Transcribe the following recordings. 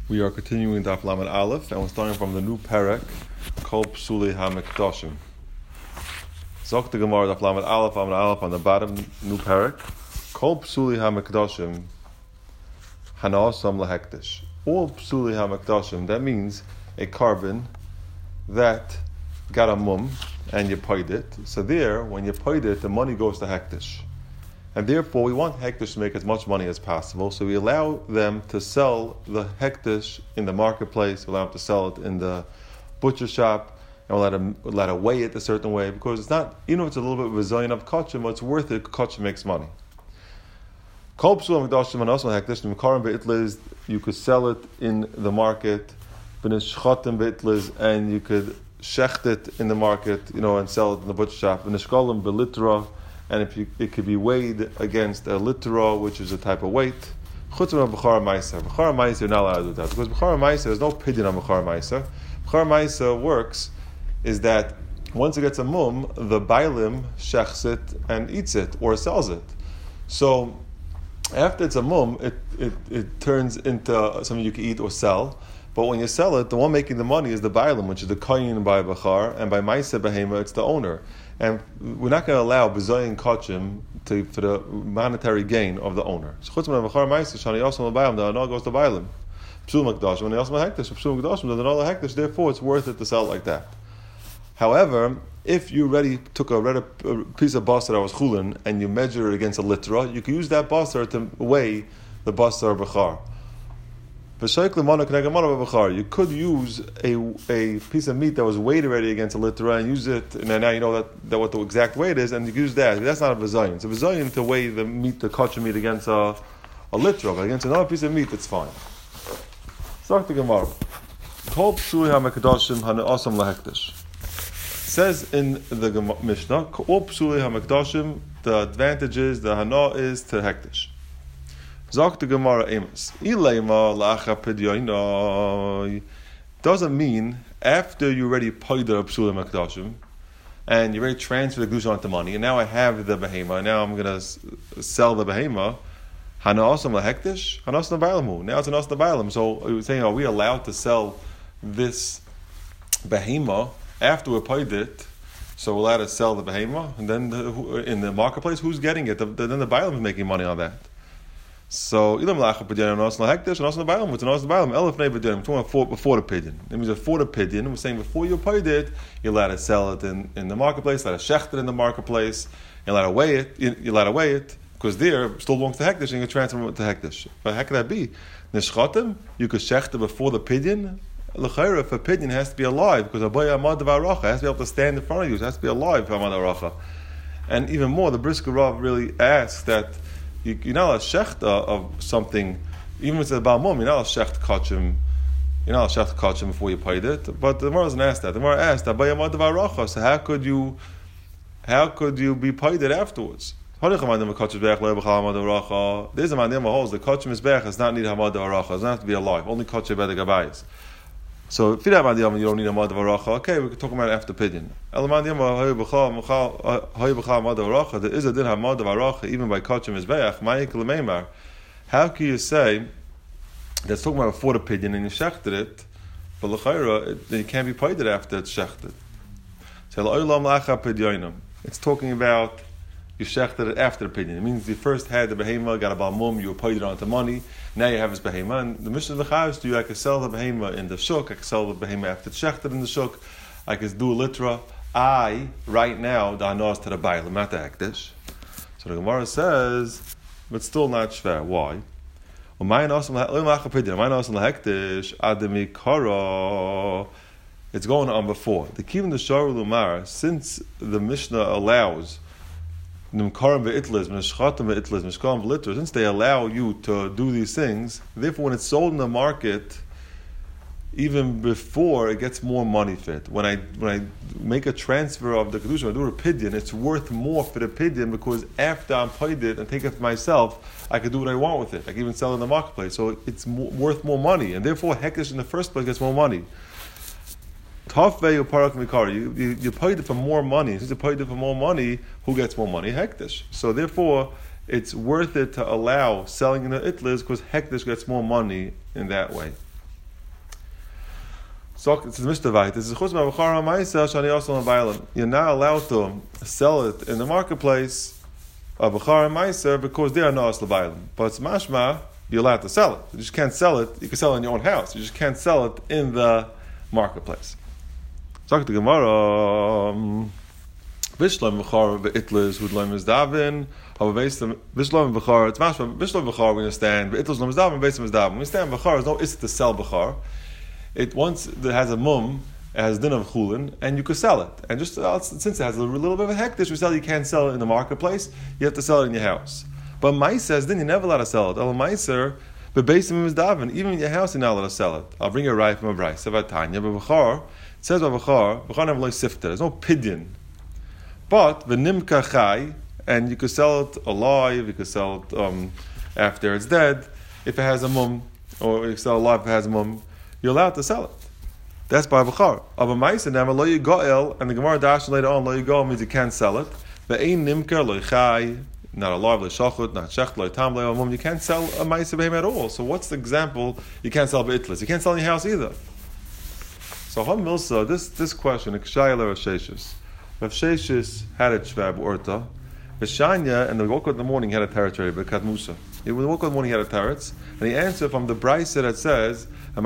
We are continuing Daf Lamed Aleph, and we're starting from the new parak, Kol Psuli HaMekdoshim. Zok the Gemara Daf Lamed Aleph on the bottom, new parak, Kol Psuli HaMekdoshim Hanasam LaHekdesh. All Psuli HaMekdoshim, that means a carbon that got a mum and you paid it. So there, when you paid it, the money goes to Hekdesh. And therefore, we want Hekdesh to make as much money as possible, so we allow them to sell the Hekdesh in the marketplace, we allow them to sell it in the butcher shop, and we'll let them weigh it a certain way, because it's not, even if it's a little bit of a zillion of kachim, but it's worth it, kachim makes money. You could sell it in the market, and you could shecht it in the market, and sell it in the butcher shop. And it could be weighed against a litera, which is a type of weight. B'chara Ma'aser. B'chara Ma'aser, you're not allowed to do that. Because B'chara Ma'aser, there's no pidyon on B'chara Ma'aser. B'chara Ma'aser works is that once it gets a mum, the bailim shechs it and eats it, or sells it. So, after it's a mum, it turns into something you can eat or sell. But when you sell it, the one making the money is the bailim, which is the koyin by B'char, and by Ma'aser Behema, it's the owner. And we're not going to allow B'zayin Kachim for the monetary gain of the owner. So Chutz Min B'char Ma'aser, Shani Yosem L'Bayim, the Anah goes to Bailim. Psul Makdashim, when Yosem L'Hekdesh, Psul Makdashim, the Anah L'Hekdesh, therefore it's worth it to sell like that. However, if you already took a piece of basar that was chulin, and you measure it against a litera, you can use that basar to weigh the basar B'char. You could use a piece of meat that was weighed already against a litera and use it, and now you know that what the exact weight is, and you use that. That's not a v'zayin. It's a v'zayin to weigh the meat, the kosher meat against a litera, but against another piece of meat, it's fine. Start the Gemara. Kol psuli haMekdoshim hanasam lahekdesh. Says in the Mishnah, Kol psuli haMekdoshim, the advantage is, the hana is to hekdesh. Zok the Gemara Amos. Ileima lacha pidyoinoi doesn't mean after you already paid the psula makdashim and you already transferred the kedusha onto money, and now I have the behema, now I'm going to sell the behema. Hana osam lahekdesh, hana osam bailamu. Now it's an osam bailam. So we were saying, are we allowed to sell this behema after we paid it? So we're allowed to sell the behema, and then in the marketplace, who's getting it? Then the bailam is making money on that. So, ilam lacha pidyon and also hekdesh and also the bailam. It's an also the bailam. Elef nei pidyon. We're talking before the pidyon. It means before the pidyon. We're saying before you paid it, you're allowed to sell it in the marketplace. You're allowed to shecht it in the marketplace. You're allowed to weigh it. You're allowed to weigh it because there it still belongs to hekdesh, and you can transfer it to hekdesh. But how can that be? Nishchatim, you could shecht it before the pidyon. L'chayra, if a pidyon has to be alive, because abayah amad v'aracha has to be able to stand in front of you. It has to be alive amad v'aracha. And even more, the Brisker Rav really asks that. You're not a shecht of something, even if it's a balmum, you're not a shecht kachim. You're not a shecht kachim before you paid it. But the Gemara doesn't ask that. The Gemara asked, so how could you be paid it afterwards? There's a mandem holds the kachim is bech does not need hamad v'aracha. It doesn't have to be alive. Only kachim b'ed gabayis. So if you don't have you don't need hamad v'aracha, okay, we can talk about it after pidyon. There is a din hamad v'aracha even by kachim mizbeach. How can you say that's talking about before the pidyon and you shechted it, but l'chayra then you can't be paid it after it's shechted? It's talking about you shechted it after the pidyon. It means you first had the behema, got a balmum, you paid it onto money. Now you have his behema, and the Mishnah of the Chayyos do I can sell the behema in the shuk, I can sell the behema after it's shechted in the shuk, I can do a litera. Right now, the hana is to the bailam, not the hekdesh. So the Gemara says, but still not shver. Why? It's going on before. The Kivin the Shar Lumar, since the Mishnah allows since they allow you to do these things, therefore when it's sold in the market, even before it gets more money fit. When I make a transfer of the kedusha, when I do a pidyon, it's worth more for the pidyon because after I'm paid it and take it for myself, I can do what I want with it. I can even sell it in the marketplace. So it's worth more money, and therefore hekdesh in the first place gets more money. You paid it for more money. Since you paid it for more money, who gets more money? Hekdesh. So therefore, it's worth it to allow selling in the itlis because hekdesh gets more money in that way. So it's the Mishtavite. This is Chutz Ma'Bachar HaMaisa Shani Asal HaBailam. You're not allowed to sell it in the marketplace of Bachar HaMaisa because they are not Asal HaBailam. But it's mashma, you're allowed to sell it. You just can't sell it. You can sell it in your own house. You just can't sell it in the marketplace. Talk to Gemara. Bishlam Bachar Be'itlis Hudlam is Davin. Bishlam Bachar. It's mashma. Bishlam Bachar. We understand. Be'itlis Lam is Davin. Beisam is Davin. We understand Bachar is no is to sell Bachar. It once it has a mum, it has din of chulin, and you could sell it. And just since it has a little bit of a hektish, we sell you can't sell it in the marketplace. You have to sell it in your house. But Maiser says, then you're never allowed to sell it. El Maiser, but Beisim is Davin. Even in your house, you're not allowed to sell it. I'll bring you a right from a Bryce. Savatanya, but Bachar, it says about Bachar never like sifter. There's no pidyon. But the nimka chai, and you could sell it alive. You could sell it after it's dead, if it has a mum, or you can sell it alive if it has a mum. You're allowed to sell it. That's by Bachar. Of a Maisa, never lo yigoel, and the Gemara dash later on, lo yigoel means you can't sell it. The ein nimker lo chai, not alive lo shachut, not shecht lo tam lo mum. You can't sell a Maisa behem at all. So what's the example? You can't sell beitlis. You can't sell in your house either. So Ham Milsa, this question, Kshayel Rav Sheshis. Rav Sheshis had a shvab orta. Veshanya, and the Woke in the morning had a territory, but Kat Musa. When the Woke in the morning had a teretz, and he answered from the Brisa that says, the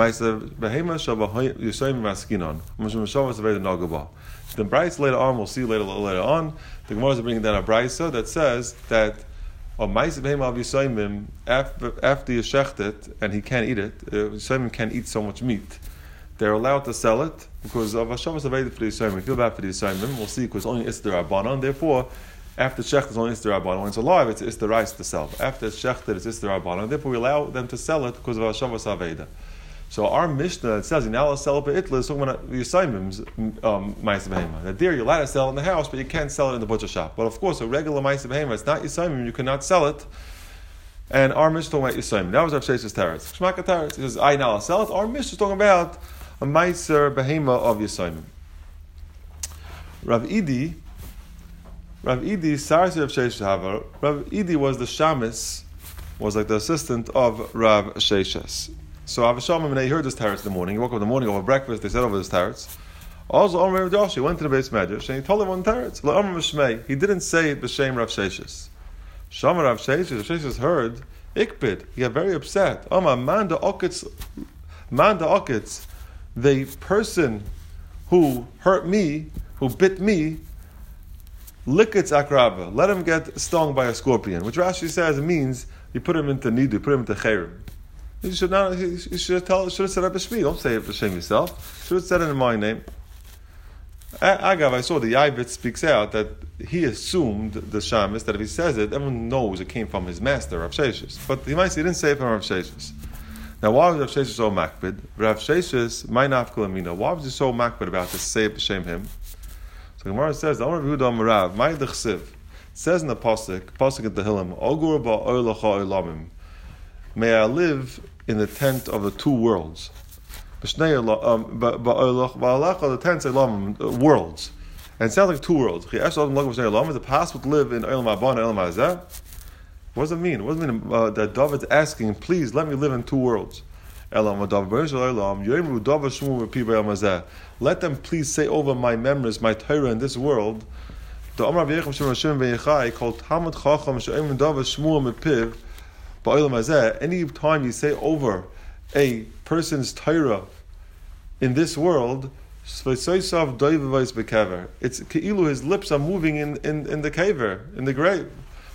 Brisa later on, we'll see later on, the Gemara is bringing down a Brisa that says that after you shecht it, and he can't eat it, Yisayim can't eat so much meat. They're allowed to sell it because of Hashavas Aveda for the Yisayim. We feel bad for the Yisayim. We'll see because only Isdar Rabbanon. Therefore, after shecht is only Isdar Rabbanon. When it's alive, it's Isdar Rice to sell. After it's shechted, it's Isdar Rabbanon. Therefore, we allow them to sell it because of Hashavas Aveda. So our Mishnah, it says, you're not allowed to sell it by Itla, is talking about the Yisayimim's Ma'aseh Behema. That there, you're allowed to sell it in the house, but you can't sell it in the butcher shop. But of course, a regular Ma'aseh Behema, it's not Yisayimim, you cannot sell it. And our Mishnah talking about Yisayimim. That was Rav Shesh's teretz. Shmaka teretz. He says, I now sell it. Our Mishnah is talking about a Ma'aseh Behema of Yisayimim. Rav Idi, Sarsi Rav Shesh Havar, Rav Idi was the shamis, was like the assistant of Rav Shesh's. So Avisham, when he heard this teretz in the morning, he woke up in the morning over breakfast, they said over this teretz. Also, Omer Rav Joshi went to the base medrash and he told him one teretz. Omer Mishmei. He didn't say it b'shem Rav Sheshis. Shama Rav Sheshis heard ikpid. He got very upset. Omer manda okitz, the person who hurt me, who bit me, likitz akrava. Let him get stung by a scorpion, which Rashi says means you put him into nidu, put him into chayrim. You should not. You should have said it b'shmi. Don't say it b'shem yourself. You should have said it in my name. Agav, I saw the Yavit speaks out that he assumed the shamis that if he says it, everyone knows it came from his master Rav Sheshis. But he might say he didn't say it from Rav Sheshis. Now, why was Rav Sheshis so makbid? Rav Sheshis, my nafkul amina. Why was he so makbid about to say it b'shem him? So Gemara says, "The Amar Yehuda Amarav, my dechsiv." Says in the pasuk in the Tehillim, "Ogur ba'olecha olamim." May I live in the tent of the two worlds. The tent worlds. And it sounds like two worlds. Is it possible to live in Olam Haba and Olam Hazeh? What does it mean? What does it mean that David's asking, please let me live in two worlds? Let them please say over my memories, my Torah in this world. Any time you say over a person's Torah in this world, it's keilu his lips are moving in the kaver, in the grave.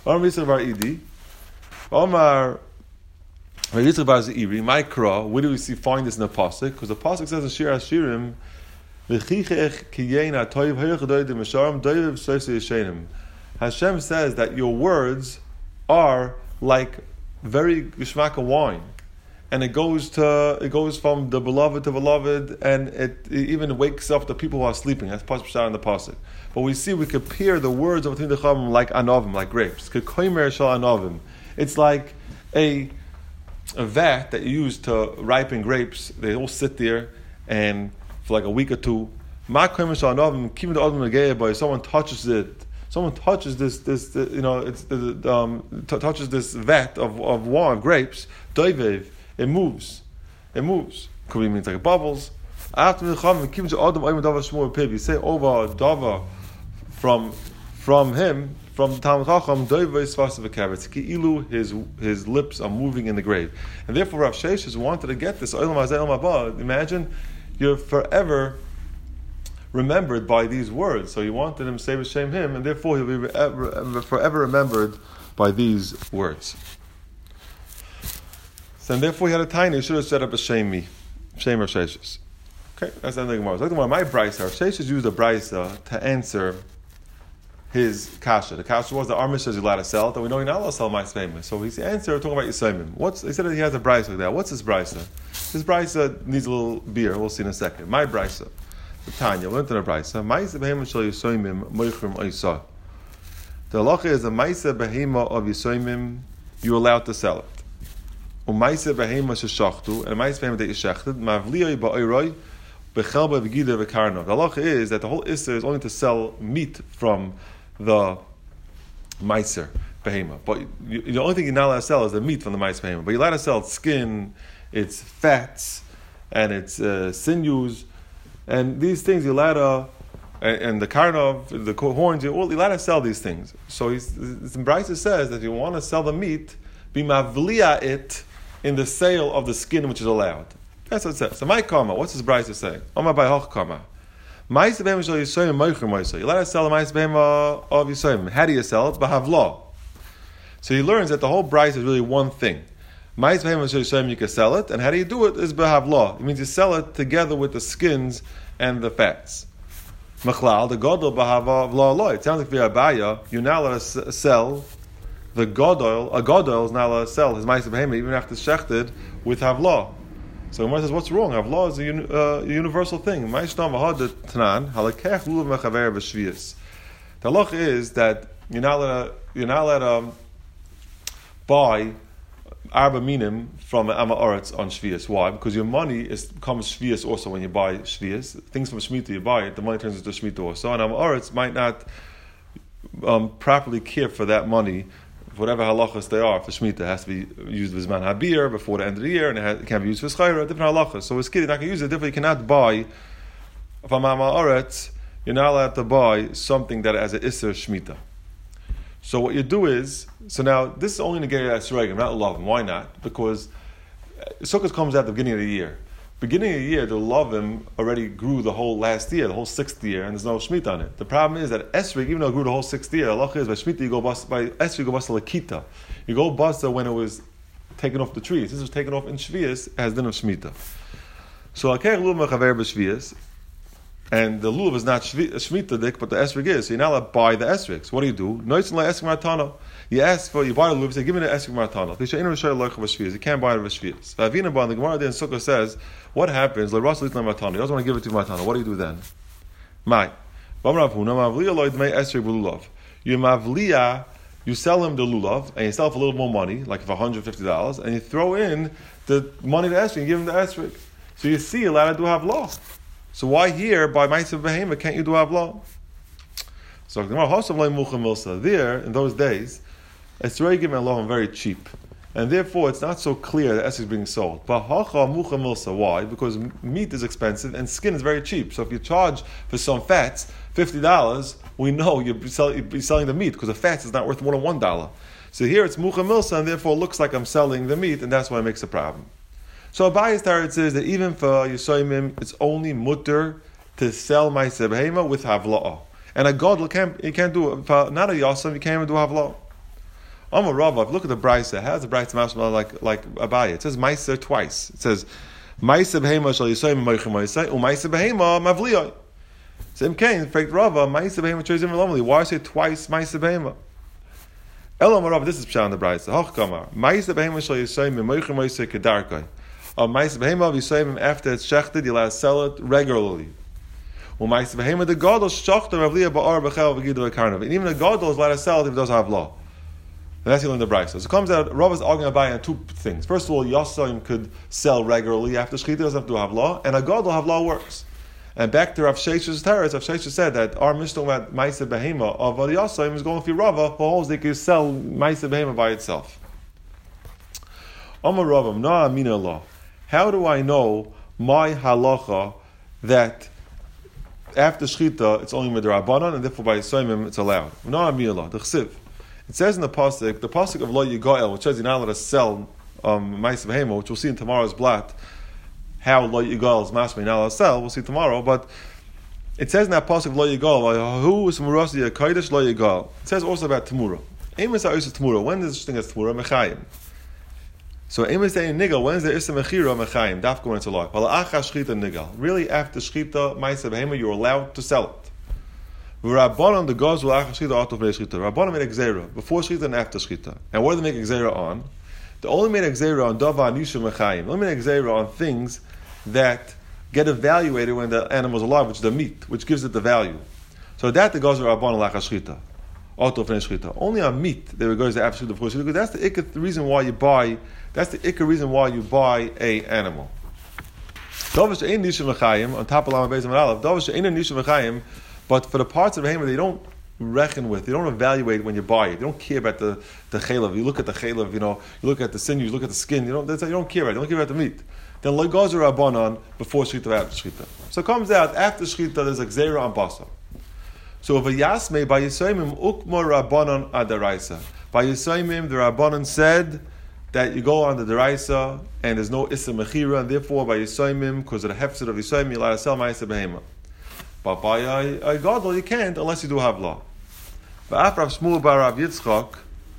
Where do we find this in the pasuk? Because the pasuk says in Shir Hashirim, Hashem says that your words are like very gishmaka wine, and it goes from the beloved to beloved, and it even wakes up the people who are sleeping. That's pasuk in the pasuk. But we compare the words of the Chavim like anovim, like grapes. It's like a vat that you use to ripen grapes. They all sit there and for like a week or two. Someone touches it. Someone touches touches this vat of wine, grapes. Doivev, it moves. Could be means like bubbles. After milchama, keep the adam oim davar shmur piv. You say over a davar from him, from the Talmud Chacham, doiva isvasa v'kavetz. Ki'ilu his lips are moving in the grave, and therefore Rav Sheshes wanted to get this olam hazeh olam haba. Imagine you're forever remembered by these words. So he wanted him to say b'shem him, and therefore he'll be forever remembered by these words. So and therefore he had a tiny. He should have set up a shame me, shame Rav Sheshes. Okay, that's the end of the Gemara. Like my brisa, Rav Sheshes used a brisa to answer his kasha. The kasha was the Armish says you're allowed to sell it, and we know you're not allowed to sell my famous. So his answer talking about Yisayimim. He said that he has a brisa like that. What's his brisa? His brisa needs a little beer. We'll see in a second. My brisa, the Tanya, went to the brisa. Ma'isa behema shel Yisayimim moichrim oisa. The halacha is a ma'isa behema of Yisayimim. You're allowed to sell it. U'ma'isa behema sheshachtu, and a ma'isa behema that you shechted mavliyoi ba'oiroi bechelba v'gida v'karnav. The halacha is that the whole issur is only to sell meat from the meiser behema, but the only thing you're not allowed to sell is the meat from the meiser behema. But you're allowed to sell its skin, its fats, and its sinews, and these things you're allowed to, and the karnav, the horns. You're allowed to sell these things. So Brisa says that if you want to sell the meat, be mavliya it in the sale of the skin which is allowed. That's what it says. So my karma, what's this Brisa saying? Omar by hoch karma. Ma'aseh behema shel Yisayim moichrim oisa. You're allowed to sell the ma'aseh behema of Yisayim. How do you sell it? B'havla. So he learns that the whole brisa is really one thing. Ma'aseh behema shel Yisayim, you can sell it, and how do you do it? Is b'havla. It means you sell it together with the skins and the fats. Machlal, the gadol b'havla loy. It sounds like via Abaya, you're not allowed to sell the gadol. A gadol is not allowed to sell his ma'aseh behema even after shechted with havla. So Gemara says, what's wrong? Havla is a universal thing. The halach is that you're not allowed to buy arba minim from an amaretz on shvius. Why? Because your money becomes shvius also when you buy shvius. Things from shmita you buy it, the money turns into shmita also. And amaretz might not properly care for that money. Whatever halachas they are for Shemitah, has to be used with Zman Habir before the end of the year, and it can be used for Schayra, different halachas. So with Skid, you're not going to use it. Therefore, you cannot buy from Amaretz, you're not allowed to buy something that has an Isser Shemitah. So what you do is, so now, this is only Negei Esregim, not Lovim. Why not? Because Sukkot comes out at the beginning of the year. Beginning of the year, the Lovim already grew the whole last year, the whole 6th year, and there's no Shemitah on it. The problem is that Esrig, even though it grew the whole 6th year, Allah is by Shemitah, you go bust, by Esrig, you go bust Lakita. You go bust when it was taken off the trees. This was taken off in Shvius, as din of Shemitah. So, Akeh Lulav Mechaver B'Shvius, and the Lulav is not Shemitah dik, but the Esrig is. So you're not allowed to buy the Esrigs. What do? Noitzin La Esrig Martana. You buy the Lulav, say, give me the Esrig Martana. You can't buy it with Shvius. The Gemara in Sukkah says, what happens? He doesn't want to give it to Matana. What do you do then? You sell him the lulav, and you sell for a little more money, like for $150, and you throw in the money to Esrig and give him the Esrig. So you see, allowed to do havlah. So why here, by Ma'aseh Behema, can't you do havlah? So there, in those days, Esrogim and Elohim very cheap. And therefore, it's not so clear that Esrog is being sold. But why? Because meat is expensive and skin is very cheap. So if you charge for some fats $50, we know you're selling the meat because the fats is not worth more than $1. So here it's mucha milsa, and therefore it looks like I'm selling the meat, and that's why it makes a problem. So Abaya's Tarot says that even for Yisayimim, it's only mutter to sell ma'aseh behema with havla'ah. And a god you can't do it. For not a yasam, you can't even do havla'ah. Amar Rava, if you look at the Brisa, how does the Brisa mashma like Abaya? It says Ma'aser twice. It says Ma'aser behema shal Yisayim moichem ma'aseh, u'Ma'aser behema mavliyah. Same case, in fact, Rava, Ma'aser behema choisim v'lomli. Why say twice Ma'aser behema? Elam Rava, this is pshat in the Brisa. Hoch kamar Ma'aser behema shal Yisayim moichem ma'aseh kedarkai. Ma'aser behema of Yisayim after it's shechted, you're allowed to sell it regularly. U'Ma'aser behema the gadol shachta mavliyah ba'ar b'chel v'gidu v'karnav. And even the gadol is allowed to sell it if it doesn't have law. And that's in the Brisa. So it comes out, Rav is arguing about on two things. First of all, Yasayim could sell regularly after Shechita, doesn't have to have law, and a Gadol have law works. And back to Rav Shesh's Teretz, Rav Shesh said that our Mishnah about Ma'aseh Behema of Yasayim is going for Rava, who holds they can sell Ma'aseh Behema by itself. Amar Ravam, Na Amina Allah. How do I know my halacha that after shchita it's only midrabanan, and therefore by Yisayimim it's allowed. No amiyah, the chsiv. It says in the pasuk of lo yigael, which says you're not allowed to sell ma'aseh behema, which we'll see in tomorrow's blat. How lo yigael is masmei not allowed to sell. We'll see tomorrow, but it says in that pasuk lo yigael, who is murasi kodesh lo yigael. It says also about tamura. Emes ha'isa tamura. When is such thing as tamura? Mechayim. So Emes saying nigal. When is there isa mechira mechayim? Dafka when it's alive. Hala'acha shchita nigal. Really, after shchita ma'aseh behema, you're allowed to sell it. Rabbanon the gods will acha shchita out of shchita. Rabbanon made a gzeira before shchita and after shchita. And what do they make a gzeira on? They only made a gzeira on dava nishu mechayim. They only made a gzeira on things that get evaluated when the animal's alive, which is the meat, which gives it the value. So that the gods are Rabbanon lacha shchita. Only on meat there goes the after before shchita, because that's the ikka reason why you buy. That's the ikka reason why you buy a animal. Davish ein nishu mechayim on top of lama beis and aleph. Davish ein nishu mechayim, but for the parts of the behemoth they don't reckon with. They don't evaluate when you buy it. They don't care about the chaylev. You look at the chaylev, you look at the sinews, you look at the skin. You don't care about it. You don't care about the meat. Then lo goes a rabbanon before shchita, after shchita. So it comes out after shchita there's a gzeira on basa. So by Yisayimim ukma rabbanon adaraisa. By Yisayimim the rabbanon said that you go on the deraisa and there's no issa mechira, and therefore by Yisayimim, because of the hefset of Yisayim, you're allowed to sell ma'aseh behema. But by a gadol you can't unless you do havla. But after Rav Shmuel bar Rav Yitzchak,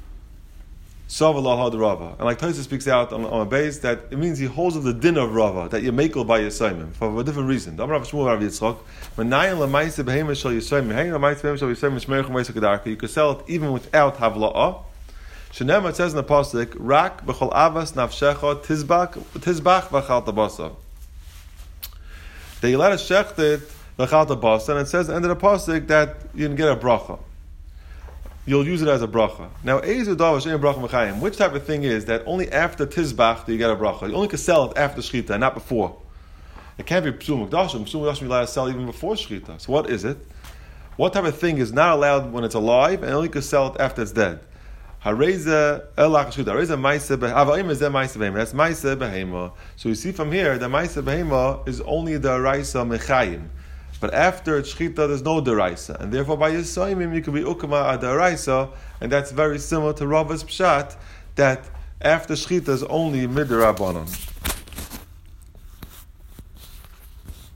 Savala had Rava, and like Taisa speaks out on a base that it means he holds of the din of Rava that you makel by Yisayimim for a different reason. The Rav Shmuel bar Rav Yitzchak, Menayin lemaisa behema shel Yisayimim, Hein lemaisa behema shel Yisayimim shmeirchum meisa kedarka. You could sell it even without havla. Shenema, it says in the pasuk, Rak b'chol avas nafshecha tizbach v'chal tabasa. That you let us shecht it v'chal tabasa, and it says at the end of the pasuk that you can get a bracha. You'll use it as a bracha. Now, Eizu Davash Ein Bracha Mechayim, which type of thing is that only after Tizbach do you get a bracha? You only can sell it after Shchita, not before. It can't be Psum Mukdashim. Psum Mukdashim you're allowed to sell even before Shchita. So what is it? What type of thing is not allowed when it's alive and only can sell it after it's dead? Hareza Elach Shchita. Hareza Maisa Behema. Is that Maisa Behema? That's Maisa Behema. So you see from here, the Maisa Behema is only the Raisa Mechayim. But after shchita, there's no deraisa, and therefore by Yisayimim you could be ukama ad deraisa, and that's very similar to Rava's pshat that after shchita is only midrabanan.